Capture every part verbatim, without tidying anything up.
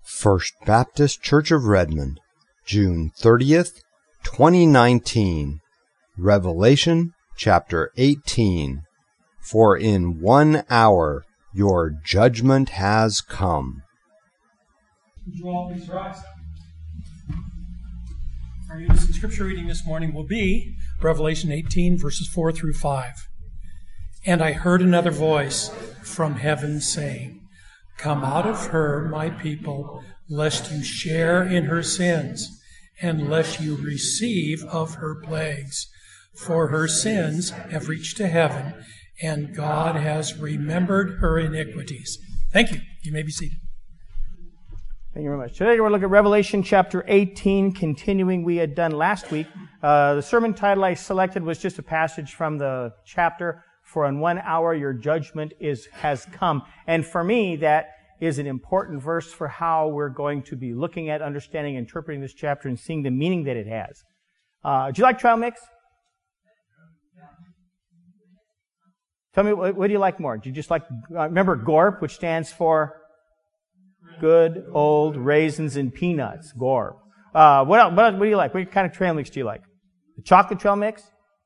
First Baptist Church of Redmond, June thirtieth, twenty nineteen. Revelation chapter eighteen. For in one hour your judgment has come. Would you all please rise? Our unison scripture reading this morning will be Revelation eighteen, verses four through five. And I heard another voice from heaven saying, "Come out of her, my people, lest you share in her sins, and lest you receive of her plagues. For her sins have reached to heaven, and God has remembered her iniquities." Thank you. You may be seated. Thank you very much. Today we're going to look at Revelation chapter eighteen, continuing we had done last week. Uh, the sermon title I selected was just a passage from the chapter, "For in one hour your judgment is has come." And for me, that is an important verse for how we're going to be looking at, understanding, interpreting this chapter, and seeing the meaning that it has. Uh, do you like trail mix? Tell me, what, what do you like more? Do you just like, uh, remember GORP, which stands for Good Old Raisins and Peanuts, GORP. Uh, what else, what else, what do you like? What kind of trail mix do you like? The chocolate trail mix?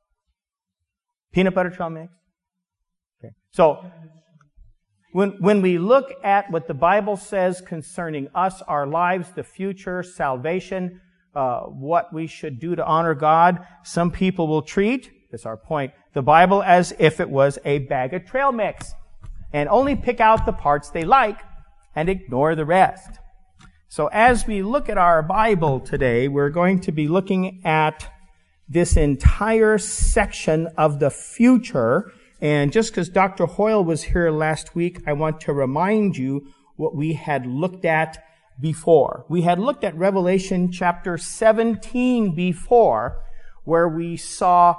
Peanut butter trail mix? Okay. So, when, when we look at what the Bible says concerning us, our lives, the future, salvation, uh, what we should do to honor God, some people will treat, that's our point, the Bible as if it was a bag of trail mix and only pick out the parts they like and ignore the rest. So as we look at our Bible today, we're going to be looking at this entire section of the future. And just because Doctor Hoyle was here last week, I want to remind you what we had looked at before. We had looked at Revelation chapter seventeen before, where we saw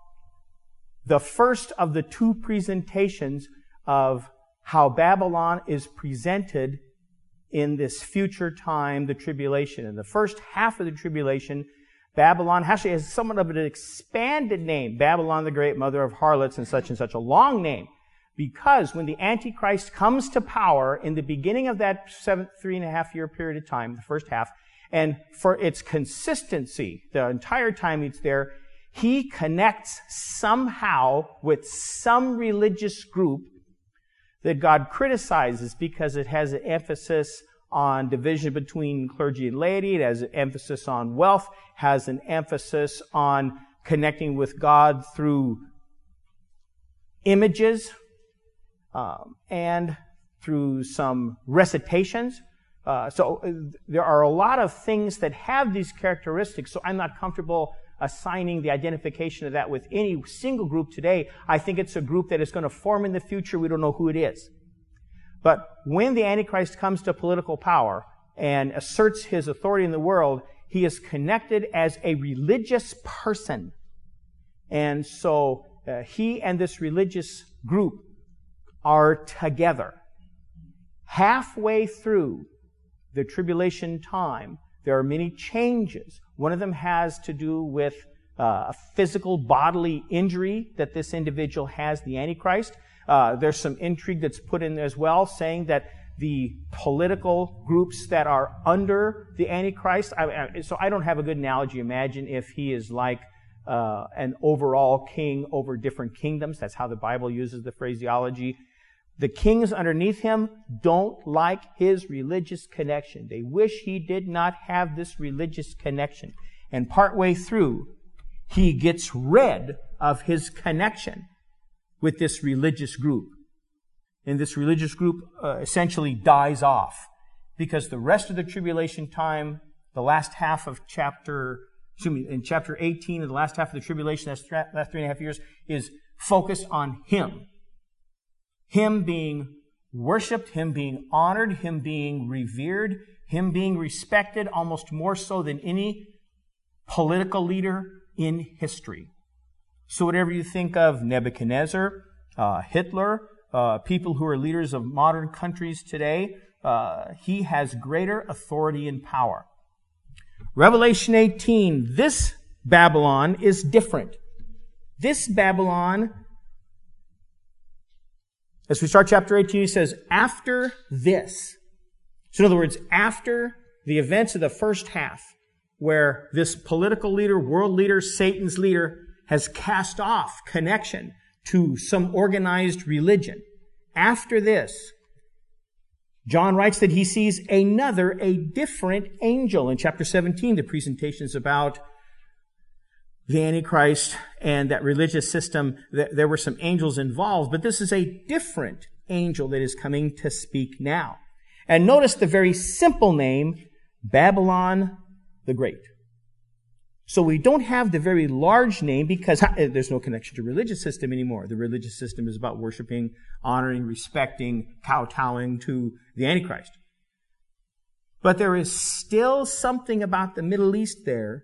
the first of the two presentations of how Babylon is presented in this future time, the tribulation. In the first half of the tribulation, Babylon actually has somewhat of an expanded name, Babylon the Great, mother of harlots, and such and such, a long name. Because when the Antichrist comes to power in the beginning of that seven, three and a half year period of time, the first half, and for its consistency, the entire time it's there, he connects somehow with some religious group that God criticizes because it has an emphasis on division between clergy and laity. It has an emphasis on wealth, has an emphasis on connecting with God through images, um, and through some recitations. Uh, so uh, there are a lot of things that have these characteristics, so I'm not comfortable assigning the identification of that with any single group today. I think it's a group that is going to form in the future. We don't know who it is. But when the Antichrist comes to political power and asserts his authority in the world, he is connected as a religious person. And so uh, he and this religious group are together. Halfway through the tribulation time, there are many changes. One of them has to do with uh, a physical bodily injury that this individual has, the Antichrist. Uh, there's some intrigue that's put in as well, saying that the political groups that are under the Antichrist, I, I, so I don't have a good analogy. Imagine if he is like uh, an overall king over different kingdoms. That's how the Bible uses the phraseology. The kings underneath him don't like his religious connection. They wish he did not have this religious connection. And partway through, he gets rid of his connection with this religious group. And this religious group uh, essentially dies off. Because the rest of the tribulation time, the last half of chapter, excuse me, in chapter eighteen, and the last half of the tribulation, that's th- last three and a half years, is focused on him. Him being worshipped, him being honored, him being revered, him being respected almost more so than any political leader in history. So whatever you think of Nebuchadnezzar, uh, Hitler, uh, people who are leaders of modern countries today, uh, he has greater authority and power. Revelation eighteen, this Babylon is different. This Babylon, as we start chapter eighteen, he says, after this. So in other words, after the events of the first half, where this political leader, world leader, Satan's leader, has cast off connection to some organized religion, after this, John writes that he sees another, a different angel. In chapter seventeen, the presentation is about the Antichrist and that religious system. There were some angels involved, but this is a different angel that is coming to speak now. And notice the very simple name, Babylon the Great. So we don't have the very large name because there's no connection to religious system anymore. The religious system is about worshiping, honoring, respecting, kowtowing to the Antichrist. But there is still something about the Middle East there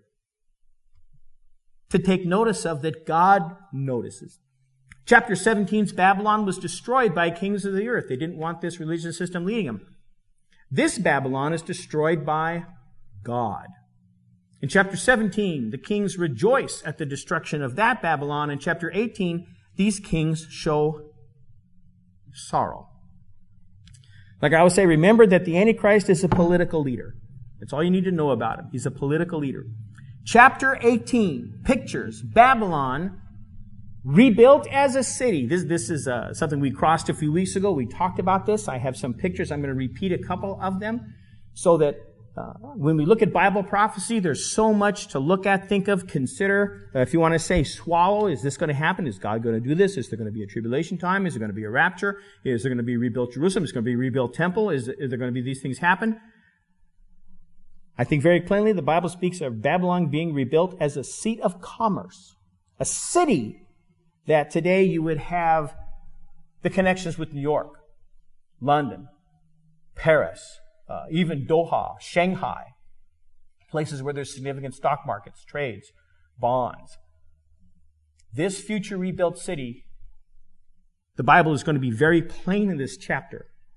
to take notice of that God notices. Chapter seventeen's Babylon was destroyed by kings of the earth. They didn't want this religious system leading them. This Babylon is destroyed by God. In chapter seventeen, the kings rejoice at the destruction of that Babylon. In chapter eighteen, these kings show sorrow. Like I always say, remember that the Antichrist is a political leader. That's all you need to know about him. He's a political leader. Chapter eighteen pictures Babylon rebuilt as a city. This, this is uh, something we crossed a few weeks ago. We talked about this. I have some pictures. I'm going to repeat a couple of them so that Uh, when we look at Bible prophecy, there's so much to look at, think of, consider. Uh, if you want to say swallow, is this going to happen? Is God going to do this? Is there going to be a tribulation time? Is there going to be a rapture? Is there going to be rebuilt Jerusalem? Is there going to be a rebuilt temple? Is, is there going to be these things happen? I think very plainly the Bible speaks of Babylon being rebuilt as a seat of commerce. A city that today you would have the connections with New York, London, Paris, Uh, even Doha, Shanghai, places where there's significant stock markets, trades, bonds. This future rebuilt city, the Bible is going to be very plain in this chapter,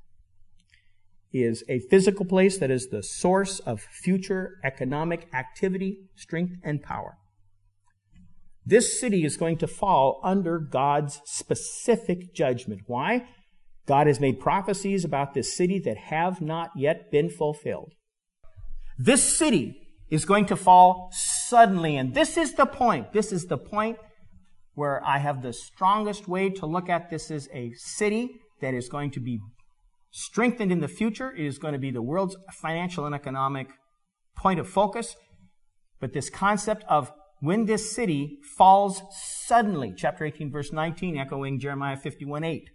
is a physical place that is the source of future economic activity, strength, and power. This city is going to fall under God's specific judgment. Why? God has made prophecies about this city that have not yet been fulfilled. This city is going to fall suddenly, and this is the point. This is the point where I have the strongest way to look at this as a city that is going to be strengthened in the future. It is going to be the world's financial and economic point of focus. But this concept of when this city falls suddenly, chapter eighteen, verse nineteen, echoing Jeremiah fifty-one eight.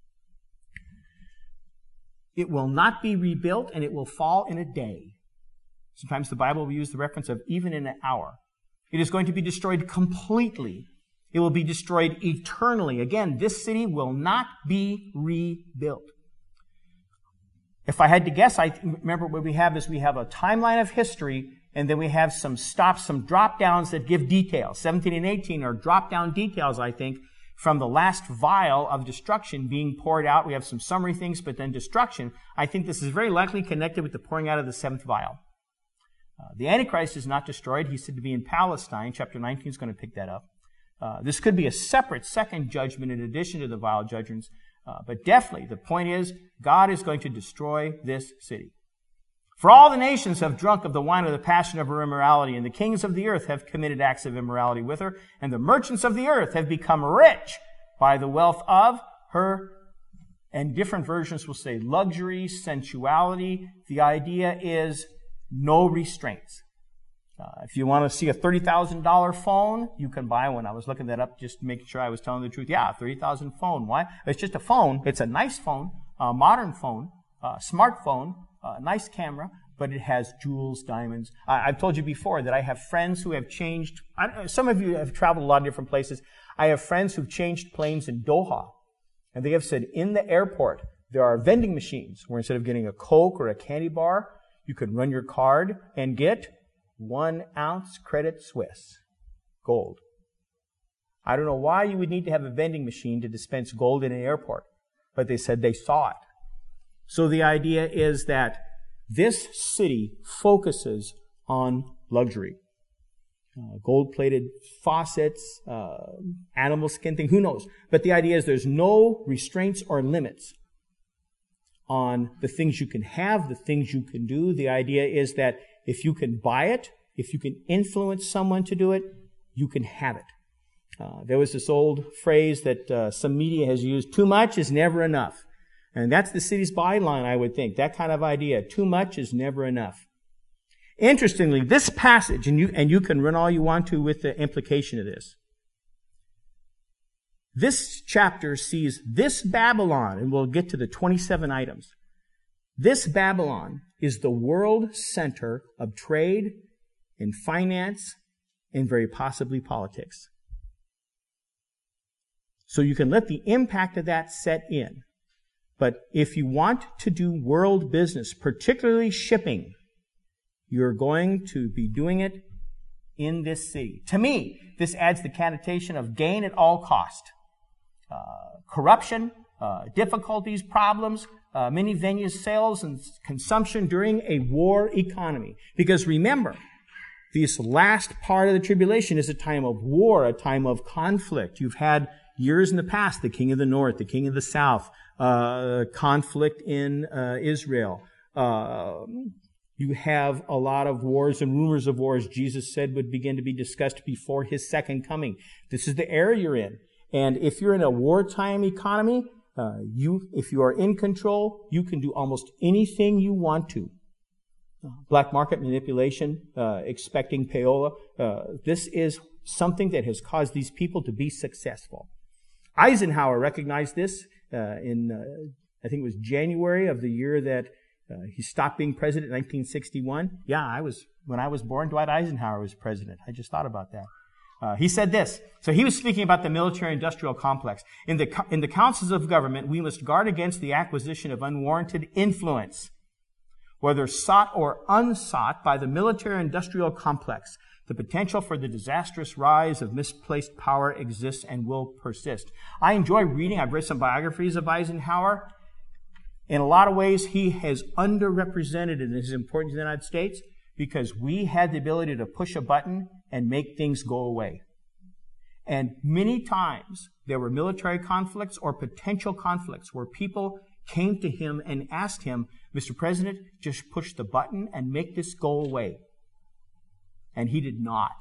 It will not be rebuilt, and it will fall in a day. Sometimes the Bible will use the reference of even in an hour. It is going to be destroyed completely. It will be destroyed eternally. Again, this city will not be rebuilt. If I had to guess, I remember what we have is we have a timeline of history, and then we have some stops, some drop-downs that give details. seventeen and eighteen are drop-down details, I think, from the last vial of destruction being poured out. We have some summary things, but then destruction. I think this is very likely connected with the pouring out of the seventh vial. Uh, the Antichrist is not destroyed. He's said to be in Palestine. Chapter nineteen is going to pick that up. Uh, this could be a separate second judgment in addition to the vial judgments. Uh, but definitely, the point is, God is going to destroy this city. For all the nations have drunk of the wine of the passion of her immorality, and the kings of the earth have committed acts of immorality with her, and the merchants of the earth have become rich by the wealth of her. And different versions will say luxury, sensuality. The idea is no restraints. Uh, if you want to see a thirty thousand dollars phone, you can buy one. I was looking that up just making sure I was telling the truth. Yeah, thirty thousand dollars phone. Why? It's just a phone. It's a nice phone, a modern phone, a smartphone, a nice camera, but it has jewels, diamonds. I, I've told you before that I have friends who have changed. I, some of you have traveled a lot of different places. I have friends who've changed planes in Doha, and they have said in the airport there are vending machines where instead of getting a Coke or a candy bar, you can run your card and get one ounce Credit Suisse gold. I don't know why you would need to have a vending machine to dispense gold in an airport, but they said they saw it. So the idea is that this city focuses on luxury. Uh, gold-plated faucets, uh, animal skin thing, who knows? But the idea is there's no restraints or limits on the things you can have, the things you can do. The idea is that if you can buy it, if you can influence someone to do it, you can have it. Uh, there was this old phrase that uh, some media has used, too much is never enough. And that's the city's byline, I would think, that kind of idea. Too much is never enough. Interestingly, this passage, and you, and you can run all you want to with the implication of this, this chapter sees this Babylon, and we'll get to the twenty-seven items. This Babylon is the world center of trade and finance and very possibly politics. So you can let the impact of that set in. But if you want to do world business, particularly shipping, you're going to be doing it in this city. To me, this adds the connotation of gain at all cost. Uh, corruption, uh, difficulties, problems, uh, many venues, sales, and consumption during a war economy. Because remember, this last part of the tribulation is a time of war, a time of conflict. You've had years in the past, the king of the north, the king of the south, uh, conflict in uh, Israel. Uh, you have a lot of wars and rumors of wars Jesus said would begin to be discussed before his second coming. This is the era you're in. And if you're in a wartime economy, uh, you, if you are in control, you can do almost anything you want to. Uh, black market manipulation, uh, expecting payola. Uh, this is something that has caused these people to be successful. Eisenhower recognized this uh, in, uh, I think it was January of the year that uh, he stopped being president in nineteen sixty-one. Yeah, I was, when I was born, Dwight Eisenhower was president. I just thought about that. Uh, he said this. So he was speaking about the military-industrial complex. In the, in the councils of government, we must guard against the acquisition of unwarranted influence, whether sought or unsought by the military-industrial complex. The potential for the disastrous rise of misplaced power exists and will persist. I enjoy reading. I've read some biographies of Eisenhower. In a lot of ways, he is underrepresented in his importance in the United States because we had the ability to push a button and make things go away. And many times, there were military conflicts or potential conflicts where people came to him and asked him, Mister President, just push the button and make this go away. And he did not.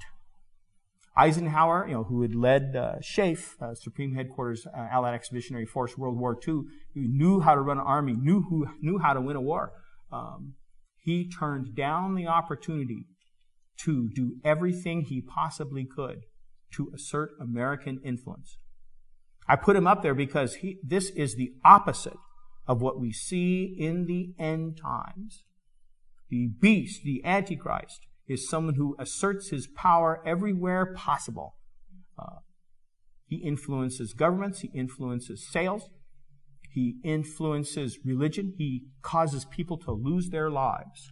Eisenhower, you know, who had led uh, SHAEF, uh, Supreme Headquarters uh, Allied Expeditionary Force, World War Two, who knew how to run an army, knew who knew how to win a war. Um, he turned down the opportunity to do everything he possibly could to assert American influence. I put him up there because he, this is the opposite of what we see in the end times. The beast, the Antichrist, is someone who asserts his power everywhere possible. Uh, he influences governments. He influences sales. He influences religion. He causes people to lose their lives.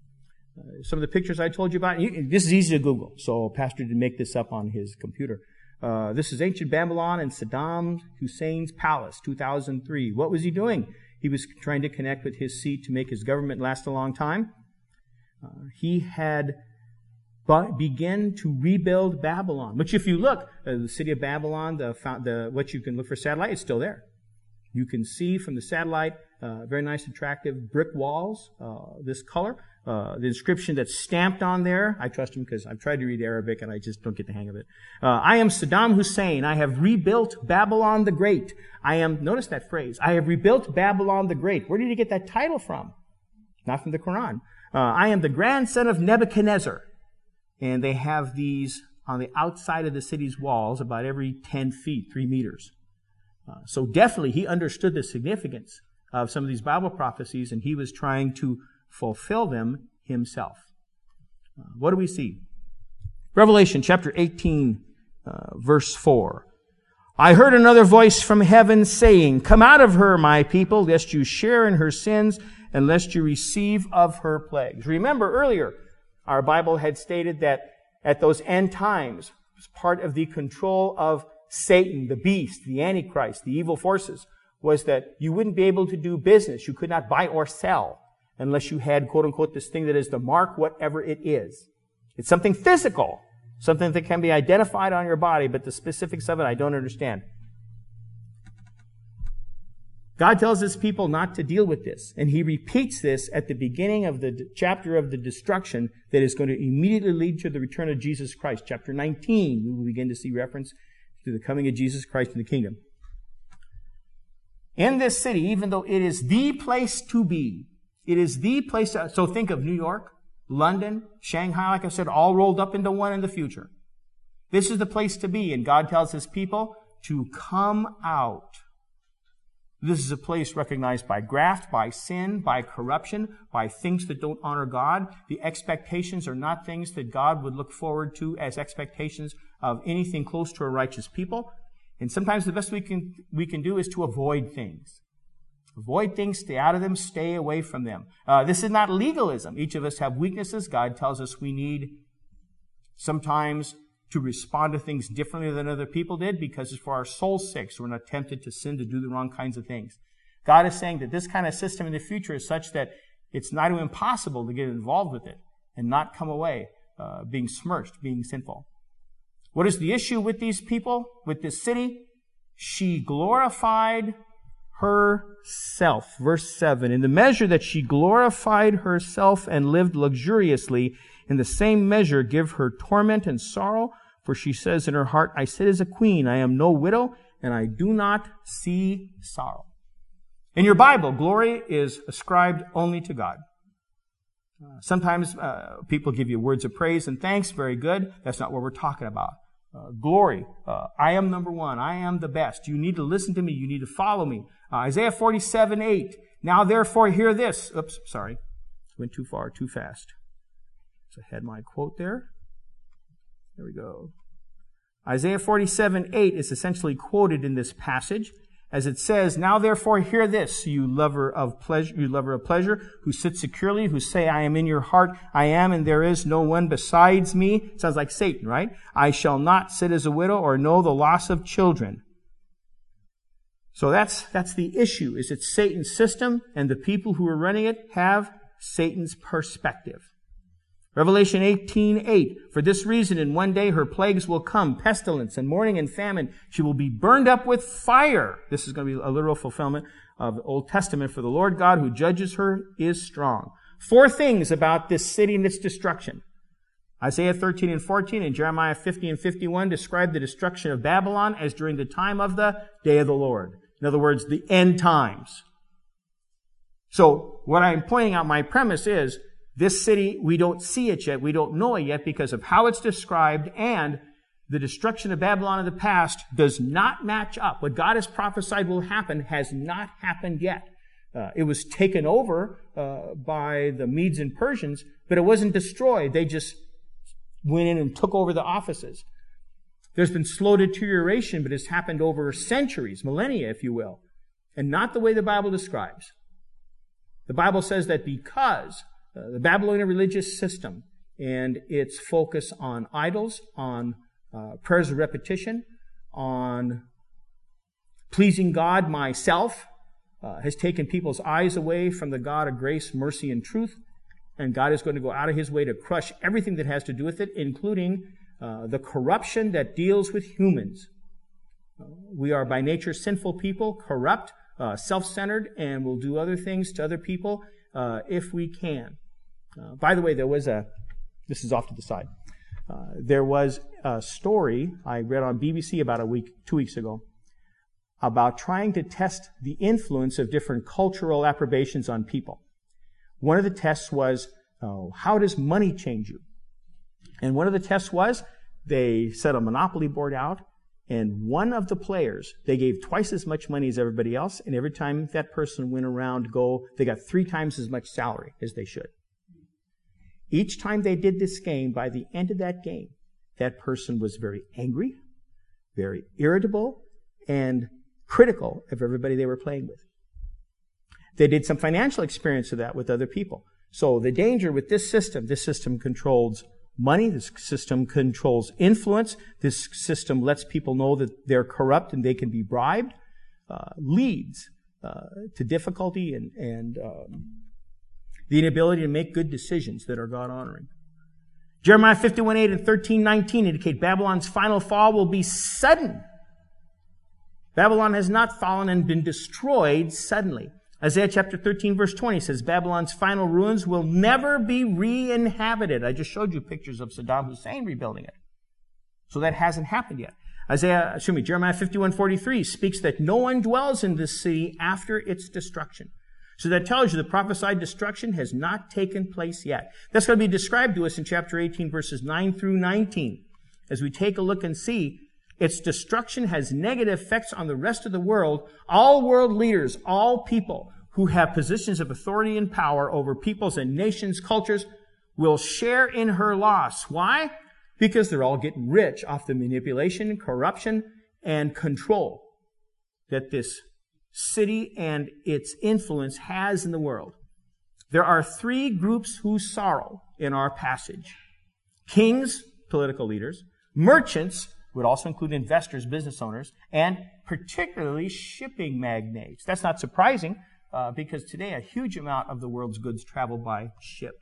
Uh, some of the pictures I told you about, you, this is easy to Google, so Pastor didn't make this up on his computer. Uh, this is ancient Babylon and Saddam Hussein's palace, two thousand three. What was he doing? He was trying to connect with his seat to make his government last a long time. Uh, he had begun to rebuild Babylon, which if you look, uh, the city of Babylon, the, the what you can look for satellite, is still there. You can see from the satellite, uh, very nice, attractive brick walls, uh, this color. Uh, the inscription that's stamped on there, I trust him because I've tried to read Arabic and I just don't get the hang of it. Uh, I am Saddam Hussein. I have rebuilt Babylon the Great. I am, notice that phrase, I have rebuilt Babylon the Great. Where did he get that title from? Not from the Quran. Uh, I am the grandson of Nebuchadnezzar. And they have these on the outside of the city's walls about every ten feet, three meters. Uh, so definitely he understood the significance of some of these Bible prophecies and he was trying to fulfill them himself. Uh, what do we see? Revelation chapter eighteen, uh, verse four. I heard another voice from heaven saying, come out of her, my people, lest you share in her sins and lest you receive of her plagues. Remember earlier, our Bible had stated that at those end times, as part of the control of Satan, the beast, the Antichrist, the evil forces, was that you wouldn't be able to do business. You could not buy or sell unless you had, quote unquote, this thing that is the mark, whatever it is. It's something physical, something that can be identified on your body, but the specifics of it I don't understand. God tells his people not to deal with this. And he repeats this at the beginning of the d- chapter of the destruction that is going to immediately lead to the return of Jesus Christ. Chapter nineteen, we will begin to see reference to the coming of Jesus Christ in the kingdom. In this city, even though it is the place to be, it is the place to, so think of New York, London, Shanghai, like I said, all rolled up into one in the future. This is the place to be, and God tells his people to come out. This is a place recognized by graft, by sin, by corruption, by things that don't honor God. The expectations are not things that God would look forward to as expectations of anything close to a righteous people. And sometimes the best we can we can do is to avoid things. Avoid things, stay out of them, stay away from them. Uh, this is not legalism. Each of us have weaknesses. God tells us we need sometimes to respond to things differently than other people did because it's for our soul's sake. So we're not tempted to sin, to do the wrong kinds of things. God is saying that this kind of system in the future is such that it's not even impossible to get involved with it and not come away uh, being smirched, being sinful. What is the issue with these people, with this city? She glorified herself. Verse seven, in the measure that she glorified herself and lived luxuriously, in the same measure give her torment and sorrow. For she says in her heart, I sit as a queen, I am no widow, and I do not see sorrow. In your Bible, glory is ascribed only to God. Uh, sometimes uh, people give you words of praise and thanks, very good. That's not what we're talking about. Uh, glory, uh, I am number one, I am the best. You need to listen to me, you need to follow me. Uh, Isaiah forty-seven eight, now therefore hear this. Oops, sorry, went too far, too fast. So I had my quote there. There we go. Isaiah forty-seven eight is essentially quoted in this passage as it says, now therefore hear this, you lover of pleasure, you lover of pleasure, who sit securely, who say, I am in your heart, I am, and there is no one besides me. Sounds like Satan, right? I shall not sit as a widow or know the loss of children. So that's, that's the issue, is it's Satan's system, and the people who are running it have Satan's perspective. Revelation eighteen eight, for this reason in one day her plagues will come, pestilence and mourning and famine. She will be burned up with fire. This is going to be a literal fulfillment of the Old Testament. For the Lord God who judges her is strong. Four things about this city and its destruction. Isaiah thirteen and fourteen and Jeremiah fifty and fifty-one describe the destruction of Babylon as during the time of the day of the Lord. In other words, the end times. So what I'm pointing out, my premise is, this city, we don't see it yet. We don't know it yet because of how it's described, and the destruction of Babylon in the past does not match up. What God has prophesied will happen has not happened yet. Uh, it was taken over uh, by the Medes and Persians, but it wasn't destroyed. They just went in and took over the offices. There's been slow deterioration, but it's happened over centuries, millennia, if you will, and not the way the Bible describes. The Bible says that because Uh, the Babylonian religious system and its focus on idols, on uh, prayers of repetition, on pleasing God, myself, uh, has taken people's eyes away from the God of grace, mercy, and truth. And God is going to go out of his way to crush everything that has to do with it, including uh, the corruption that deals with humans. Uh, we are by nature sinful people, corrupt, uh, self-centered, and will do other things to other people uh, if we can. Uh, by the way, there was a, this is off to the side, uh, there was a story I read on B B C about a week, two weeks ago, about trying to test the influence of different cultural approbations on people. One of the tests was, oh, how does money change you? And one of the tests was, they set a monopoly board out, and one of the players, they gave twice as much money as everybody else, and every time that person went around to go, they got three times as much salary as they should. Each time they did this game, by the end of that game, that person was very angry, very irritable, and critical of everybody they were playing with. They did some financial experience of that with other people. So the danger with this system, this system controls money, this system controls influence, this system lets people know that they're corrupt and they can be bribed, uh, leads uh, to difficulty and, and um, the inability to make good decisions that are God-honoring. Jeremiah fifty-one eight and thirteen nineteen indicate Babylon's final fall will be sudden. Babylon has not fallen and been destroyed suddenly. Isaiah chapter thirteen verse twenty says Babylon's final ruins will never be re-inhabited. I just showed you pictures of Saddam Hussein rebuilding it. So that hasn't happened yet. Isaiah, excuse me, Jeremiah fifty-one forty-three speaks that no one dwells in this city after its destruction. So that tells you the prophesied destruction has not taken place yet. That's going to be described to us in chapter eighteen verses nine through nineteen. As we take a look and see, its destruction has negative effects on the rest of the world. All world leaders, all people who have positions of authority and power over peoples and nations, cultures, will share in her loss. Why? Because they're all getting rich off the manipulation, corruption, and control that this city and its influence has in the world. There are three groups who sorrow in our passage. Kings, political leaders, merchants, would also include investors, business owners, and particularly shipping magnates. That's not surprising, uh, because today a huge amount of the world's goods travel by ship.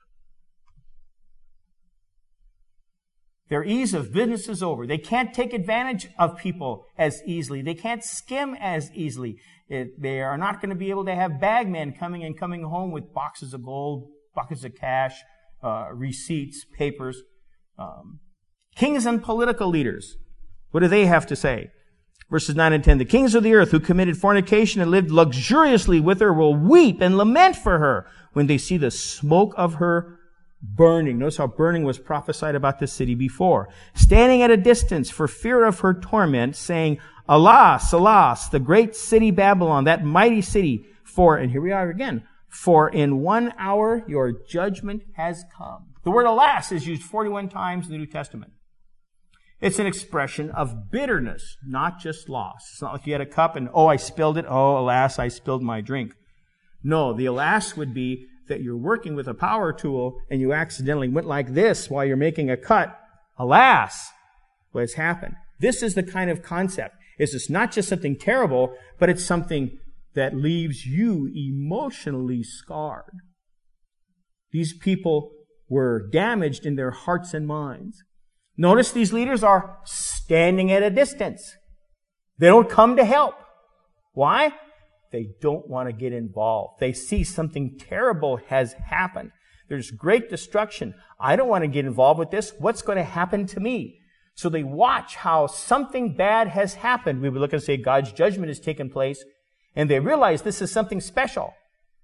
Their ease of business is over. They can't take advantage of people as easily. They can't skim as easily. It, they are not going to be able to have bagmen coming and coming home with boxes of gold, buckets of cash, uh, receipts, papers. Um, kings and political leaders. What do they have to say? Verses nine and ten. The kings of the earth who committed fornication and lived luxuriously with her will weep and lament for her when they see the smoke of her burning. Notice how burning was prophesied about this city before. Standing at a distance for fear of her torment, saying, Alas, alas, the great city Babylon, that mighty city, for, and here we are again, for in one hour your judgment has come. The word alas is used forty-one times in the New Testament. It's an expression of bitterness, not just loss. It's not like you had a cup and, oh, I spilled it. Oh, alas, I spilled my drink. No, the alas would be that you're working with a power tool and you accidentally went like this while you're making a cut. Alas, what has happened. This is the kind of concept. It's just not just something terrible, but it's something that leaves you emotionally scarred. These people were damaged in their hearts and minds. Notice these leaders are standing at a distance. They don't come to help. Why? They don't want to get involved. They see something terrible has happened. There's great destruction. I don't want to get involved with this. What's going to happen to me? So they watch how something bad has happened. We would look and say God's judgment has taken place, and they realize this is something special.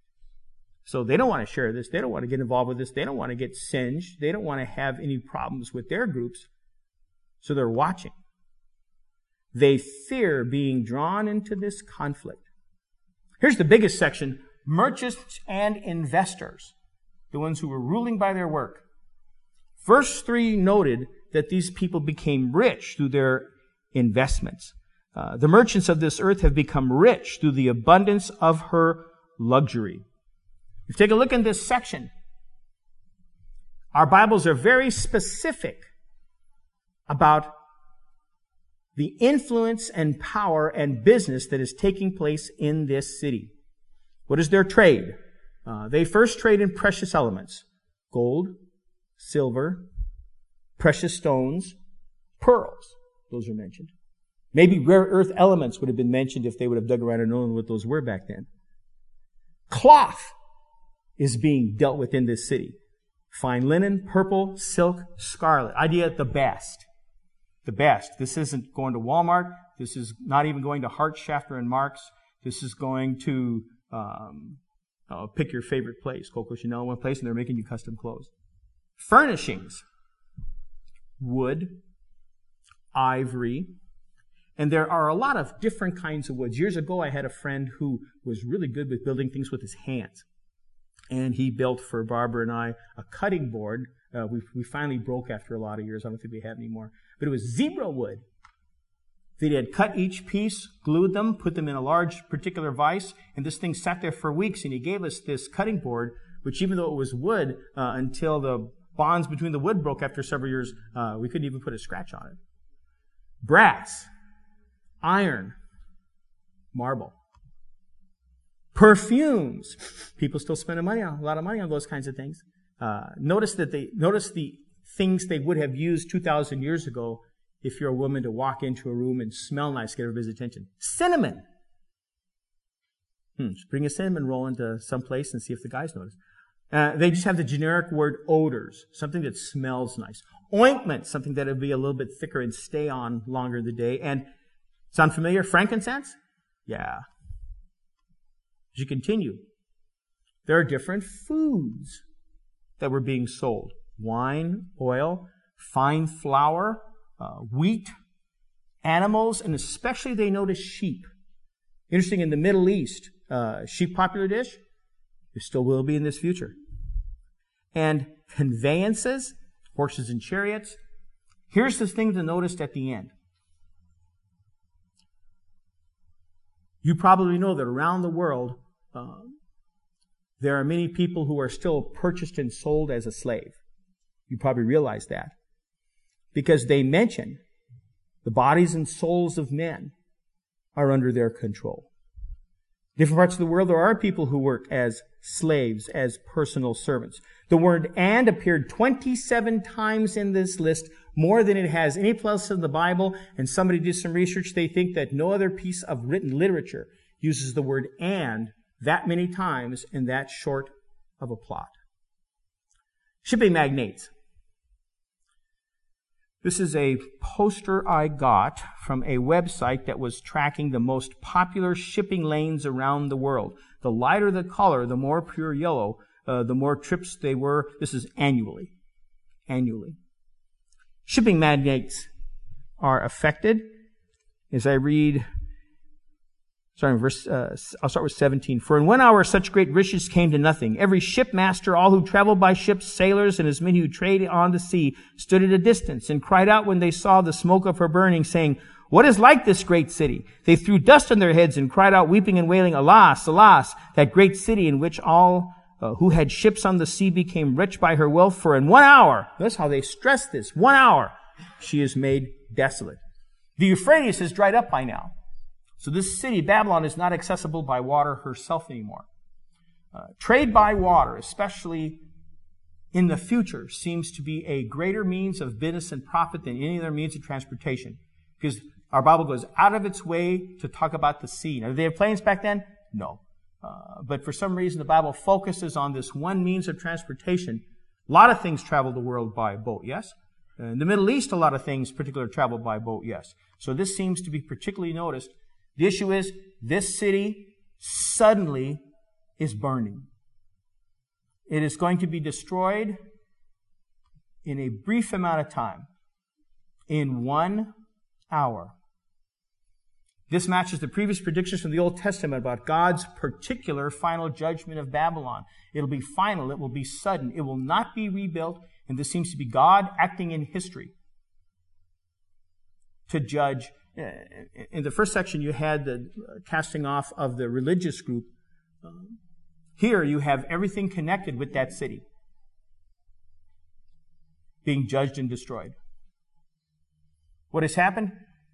So they don't want to share this. They don't want to get involved with this. They don't want to get singed. They don't want to have any problems with their groups. So they're watching. They fear being drawn into this conflict. Here's the biggest section. Merchants and investors. The ones who were ruling by their work. Verse three noted that these people became rich through their investments. Uh, the merchants of this earth have become rich through the abundance of her luxury. If you take a look in this section, our Bibles are very specific about the influence and power and business that is taking place in this city. What is their trade? Uh, they first trade in precious elements. Gold, silver, precious stones, pearls. Those are mentioned. Maybe rare earth elements would have been mentioned if they would have dug around and known what those were back then. Cloth is being dealt with in this city. Fine linen, purple, silk, scarlet. Idea the best. The best. This isn't going to Walmart. This is not even going to Hart, Shafter, and Marks. This is going to um, uh, pick your favorite place. Coco Chanel in one place, and they're making you custom clothes. Furnishings. Wood, ivory, and there are a lot of different kinds of woods. Years ago, I had a friend who was really good with building things with his hands. And he built for Barbara and I a cutting board. Uh, we, we finally broke after a lot of years. I don't think we have any more. But it was zebra wood. They had cut each piece, glued them, put them in a large particular vise, and this thing sat there for weeks. And he gave us this cutting board, which even though it was wood, uh, until the bonds between the wood broke after several years, uh, we couldn't even put a scratch on it. Brass, iron, marble. Perfumes. People still spend money on, a lot of money on those kinds of things. Uh, notice that they, notice the things they would have used two thousand years ago if you're a woman to walk into a room and smell nice, get everybody's attention? Cinnamon. Hmm, just bring a cinnamon roll into some place and see if the guys notice. Uh, they just have the generic word odors, something that smells nice. Ointment, something that would be a little bit thicker and stay on longer in the day. And sound familiar? Frankincense? Yeah. As you continue, there are different foods that were being sold. Wine, oil, fine flour, uh, wheat, animals, and especially they notice sheep. Interesting, in the Middle East, uh, sheep popular dish? There still will be in this future. And conveyances, horses and chariots. Here's the thing to notice at the end. You probably know that around the world, uh, there are many people who are still purchased and sold as a slave. You probably realize that. Because they mention the bodies and souls of men are under their control. Different parts of the world, there are people who work as slaves, as personal servants. The word "and" appeared twenty-seven times in this list, more than it has any place in the Bible. And somebody did some research. They think that no other piece of written literature uses the word "and" that many times in that short of a plot. Shipping magnates. This is a poster I got from a website that was tracking the most popular shipping lanes around the world. The lighter the color, the more pure yellow, uh, the more trips they were. This is annually. Annually. Shipping magnates are affected. As I read, sorry, verse, uh, I'll start with seventeen. For in one hour such great riches came to nothing. Every shipmaster, all who traveled by ships, sailors, and as many who trade on the sea, stood at a distance and cried out when they saw the smoke of her burning, saying, What is like this great city? They threw dust on their heads and cried out, weeping and wailing, Alas, alas, that great city in which all uh, who had ships on the sea became rich by her wealth. For in one hour, that's how they stress this, one hour, she is made desolate. The Euphrates has dried up by now. So this city, Babylon, is not accessible by water herself anymore. Uh, trade by water, especially in the future, seems to be a greater means of business and profit than any other means of transportation. Because our Bible goes out of its way to talk about the sea. Now, did they have planes back then? No. Uh, but for some reason, the Bible focuses on this one means of transportation. A lot of things travel the world by boat, yes? In the Middle East, a lot of things particularly travel by boat, yes. So this seems to be particularly noticed. The issue is, this city suddenly is burning. It is going to be destroyed in a brief amount of time. In one hour. This matches the previous predictions from the Old Testament about God's particular final judgment of Babylon. It'll be final. It will be sudden. It will not be rebuilt. And this seems to be God acting in history to judge. In the first section, you had the casting off of the religious group. Here, you have everything connected with that city being judged and destroyed. What has happened?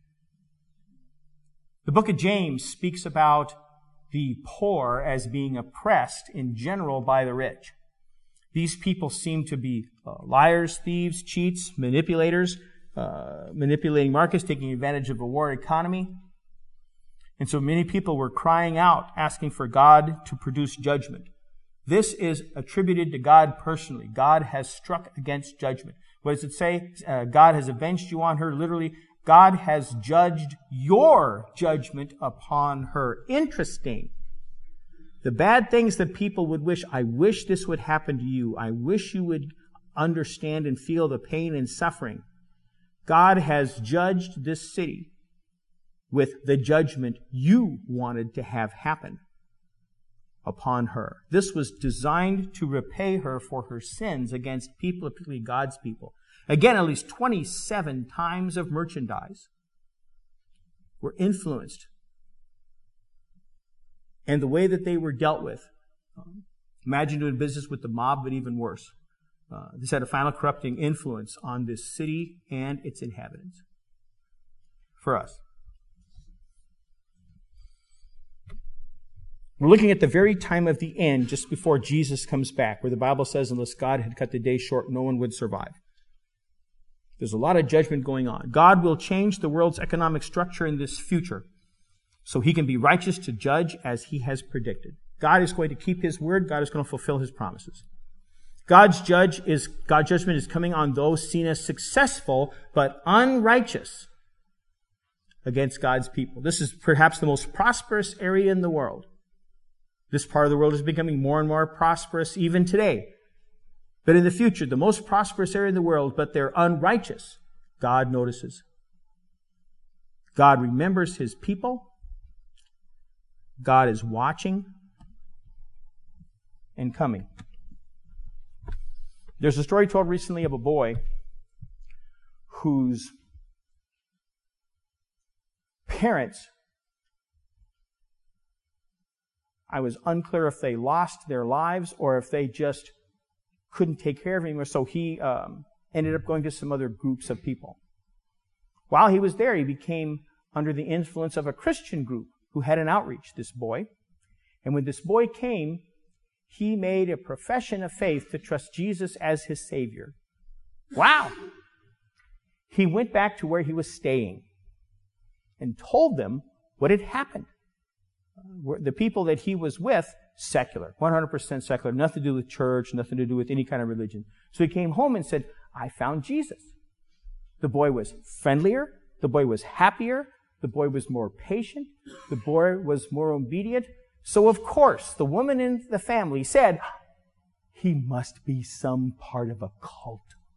The book of James speaks about the poor as being oppressed in general by the rich. These people seem to be uh, liars, thieves, cheats, manipulators, uh, manipulating markets, taking advantage of a war economy. And so many people were crying out, asking for God to produce judgment. This is attributed to God personally. God has struck against judgment. What does it say? Uh, God has avenged you on her. Literally, God has judged your judgment upon her. Interesting. The bad things that people would wish, I wish this would happen to you. I wish you would understand and feel the pain and suffering. God has judged this city with the judgment you wanted to have happen upon her. This was designed to repay her for her sins against people, particularly God's people. Again, at least twenty-seven times of merchandise were influenced. And the way that they were dealt with. Um, imagine doing business with the mob, but even worse. Uh, this had a final corrupting influence on this city and its inhabitants. For us. We're looking at the very time of the end, just before Jesus comes back, where the Bible says, unless God had cut the day short, no one would survive. There's a lot of judgment going on. God will change the world's economic structure in this future so He can be righteous to judge as He has predicted. God is going to keep His word. God is going to fulfill His promises. God's judge is, God's judgment is coming on those seen as successful but unrighteous against God's people. This is perhaps the most prosperous area in the world. This part of the world is becoming more and more prosperous even today. But in the future, the most prosperous area in the world, but they're unrighteous, God notices. God remembers His people. God is watching and coming. There's a story told recently of a boy whose parents, I was unclear if they lost their lives or if they just couldn't take care of him, or so he um, ended up going to some other groups of people. While he was there, he became under the influence of a Christian group who had an outreach, this boy. And when this boy came, he made a profession of faith to trust Jesus as his Savior. Wow! He went back to where he was staying and told them what had happened. The people that he was with, secular, one hundred percent secular, nothing to do with church, nothing to do with any kind of religion. So he came home and said, I found Jesus. The boy was friendlier. The boy was happier. The boy was more patient. The boy was more obedient. So of course, the woman in the family said, he must be some part of a cult.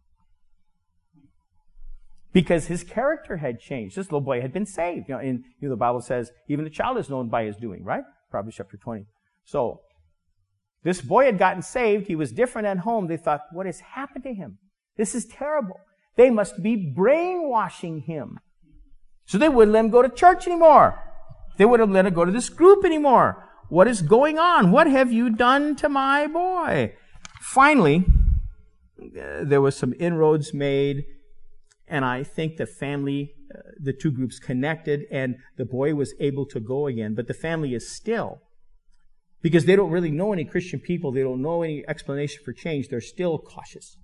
Because his character had changed. This little boy had been saved. You know, and you know, the Bible says, even the child is known by his doing, right? Proverbs chapter twenty. So, this boy had gotten saved. He was different at home. They thought, what has happened to him? This is terrible. They must be brainwashing him. So they wouldn't let him go to church anymore. They wouldn't let him go to this group anymore. What is going on? What have you done to my boy? Finally, uh, there was some inroads made. And I think the family, uh, the two groups connected, and the boy was able to go again. But the family is still, because they don't really know any Christian people, they don't know any explanation for change, they're still cautious.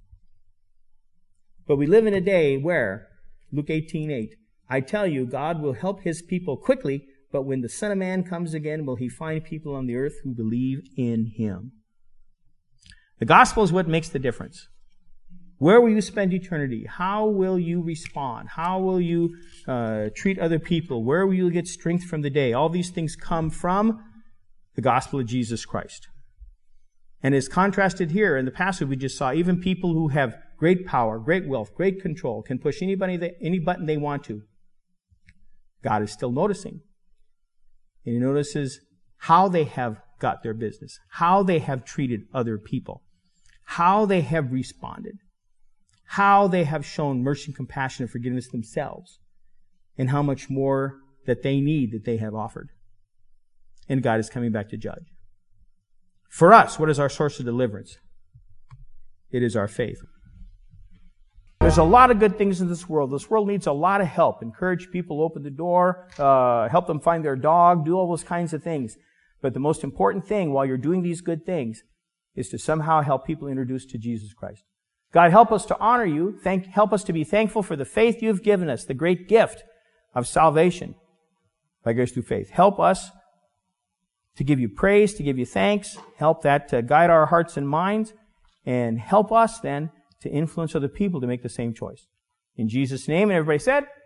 But we live in a day where, Luke eighteen eight, I tell you, God will help His people quickly, but when the Son of Man comes again, will He find people on the earth who believe in Him? The gospel is what makes the difference. Where will you spend eternity? How will you respond? How will you uh, treat other people? Where will you get strength from the day? All these things come from the gospel of Jesus Christ. And as contrasted here in the passage we just saw, even people who have great power, great wealth, great control, can push anybody that, any button they want to. God is still noticing. And He notices how they have got their business, how they have treated other people, how they have responded, how they have shown mercy and compassion and forgiveness themselves, and how much more that they need that they have offered. And God is coming back to judge. For us, what is our source of deliverance? It is our faith. There's a lot of good things in this world. This world needs a lot of help. Encourage people, open the door, uh, help them find their dog, do all those kinds of things. But the most important thing while you're doing these good things is to somehow help people introduced to Jesus Christ. God, help us to honor You. Thank, help us to be thankful for the faith You've given us, the great gift of salvation by grace through faith. Help us to give You praise, to give You thanks. Help that to guide our hearts and minds, and help us then to influence other people to make the same choice. In Jesus' name, and everybody said,